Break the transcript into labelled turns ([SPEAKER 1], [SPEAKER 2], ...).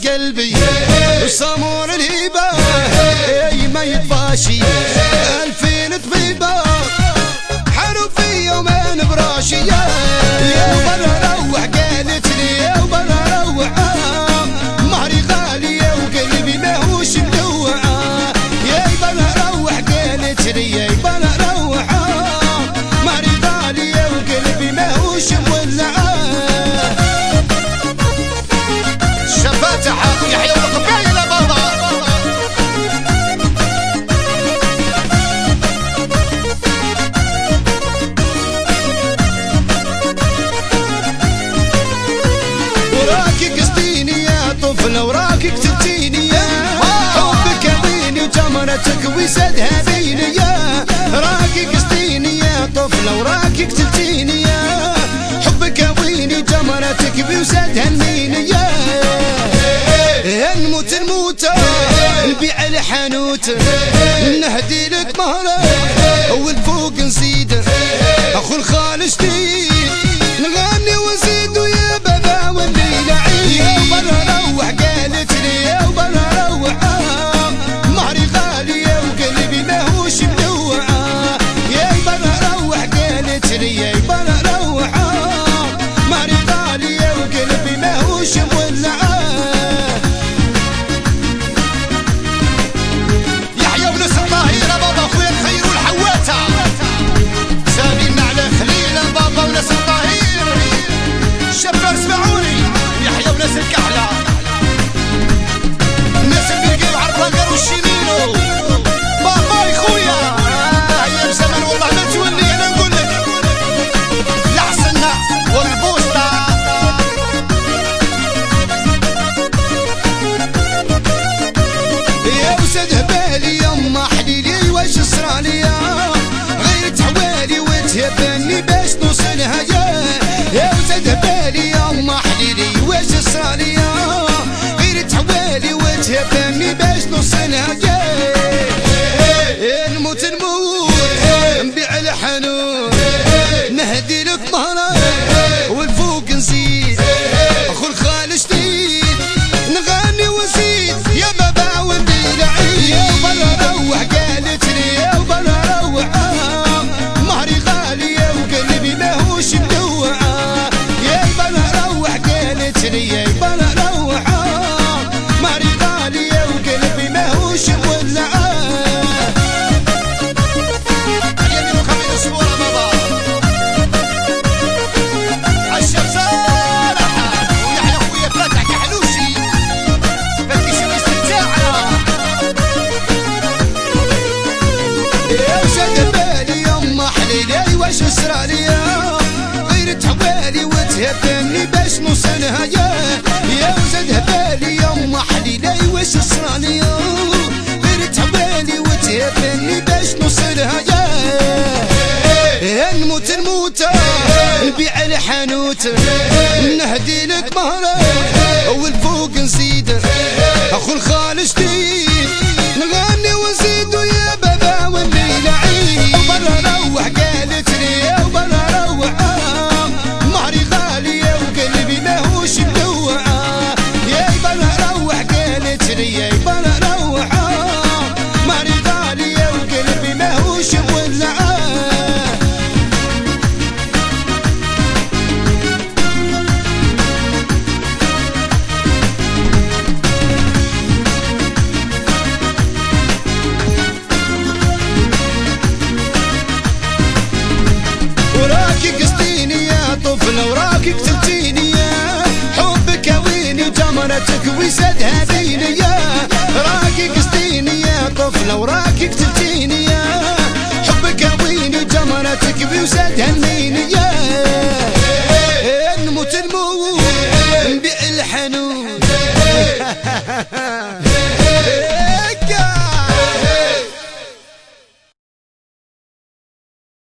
[SPEAKER 1] قلبي وصامور الهيبة ما يطفاشي 2000 طبيبة حاروا في يومين براشي يا وبنا روح قالت لي يا وبنا روح مهري غالية وقلبي ماهوش ملوع يا وبنا روح قالت لي يا وبنا روح مهري غالية وقلبي ماهوش مولع شفاتها يحيى والقبايل بابا وراكي قصديني يا طفلة وراكي كتبتيني يا حبك ويني وجمرتك وسدها بيني يا راكي قصديني يا طفلة وراكي كتبتيني يا حبك ويني وجمرتك وسدها بيني يا نموت الموتة نبيع الحانوت نهدي لك مهرة والفوق نزيد اخو الخال جديد نغني ونزيد ويا بابا والليلة عيد يا وبنا روح قالت لي يا وبنا روح مهري غالية وقلبي ماهوش ملوع يا وبنا روح قالت لي يا وبنا روح مهري غالية وقلبي ماهوش مولع شباب اسمعوني يحيى وناس الكحلة الناس اللي بيلقيو عرفان والشيمينو بابا يا خويا ايام زمان والله ما تولي انا نقول لك العسلنا والبوسطة يا وسد هبالي يما حليلي واش صرالي غير تحوالي وتهبني باش نوصلها يا وسد هبالي يما حليلي واش صرالي غير تحوالي وتهبني باش نوصلها نموت نبيع الحانوت نهدي لك مهرة والفوق نزيد اخو الخال جديد نغني ونزيد يا بابا والليلة عيد يا وبنا روح قالت لي يا وبنا روح مهري غالية وقلبي ماهوش ملوع يا وبنا روح قالت لي يا وبنا روح مهري غالية وقلبي ماهوش مولع اليمين وخمين اسبوع بابا عالشيخ صالح ويحيى خويا فاتح كحلوشي فتش الاستمتاع يا وسد بالي يما حليلي واش صرالي غير تحوالي وتهبني باش نوصلها يا وسد هبالي يما حليلي واش صرالي غير تحوالي وتهبني باش نوصلها نموت الموتة نبيع الحانوت نهدي لك مهرة والفوق نزيد اخو الخال جديد نغني ونزيد ويا بابا والليلة عيد وبنا روح قالت لي يا وبنا روح مهري غالية وقلبي ماهوش ملوع يا وبنا روح قالت لي يا وبنا روح مهري غالية وقلبي ماهوش مولع وراكي قصديني يا طفلة وراكي كتبتيني يا حبك ويني وجمرتك وسدها بيني يا راكي قصديني يا طفلة وراكي كتبتيني يا حبك ويني وجمرتك وسدها بيني يا نموت نبيع الحانوت